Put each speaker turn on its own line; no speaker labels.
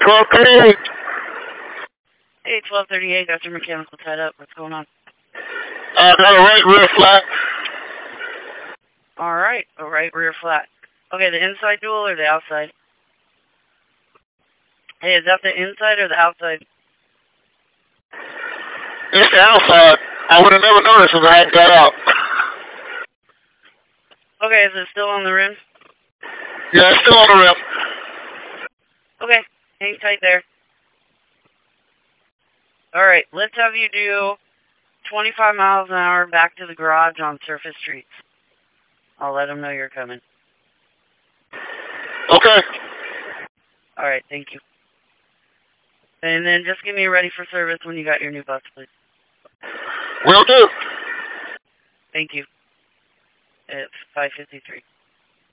1238.
Hey, 1238, got your mechanical tied up. What's going on?
Got a right rear flat.
Alright, a right rear flat. Okay, the inside dual or the outside? Hey, is that the inside or the outside?
It's the outside. I would have never noticed if I hadn't got out.
Okay, is it still on the rim?
Yeah, it's still on the rim.
Okay, hang tight there. Alright, let's have you do 25 miles an hour back to the garage on surface streets. I'll let them know you're coming.
Okay.
Alright, thank you. And then just get me ready for service when you got your new bus, please.
Will do.
Thank you. It's 5:53.